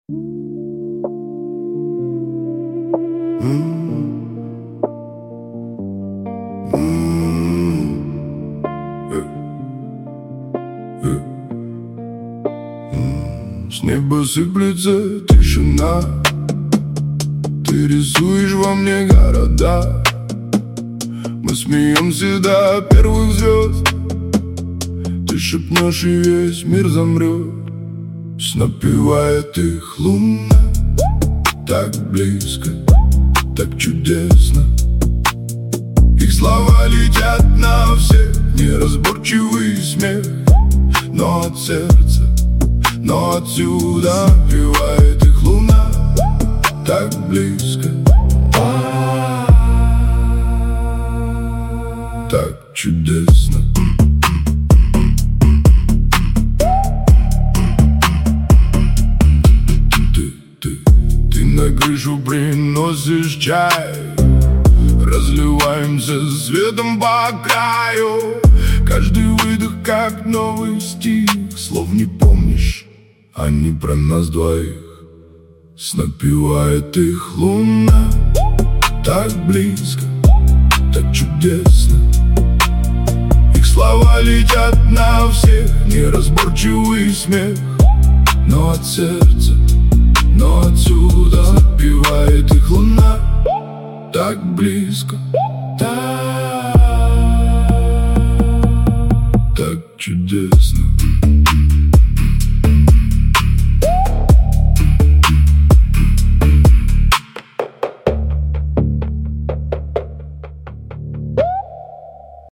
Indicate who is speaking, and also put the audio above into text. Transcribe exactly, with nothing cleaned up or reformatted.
Speaker 1: С неба сыплется тишина. Ты рисуешь во мне города. Мы смеемся до первых звезд. Ты шепнешь, и весь мир замрет. Напевает их луна. Так близко, так чудесно. Их слова летят на всех, неразборчивый смех. Но от сердца, но отсюда напевает их луна. Так близко, так чудесно. Ты, ты, ты на крышу приносишь чай. Разливаемся светом по краю. Каждый выдох как новый стих. Слов не помнишь, они про нас двоих. Напевает их луна. Так близко, так чудесно. Их слова летят на всех, неразборчивый смех. Но от сердца, но отсюда напевает их луна. Так близко, так, так чудесно.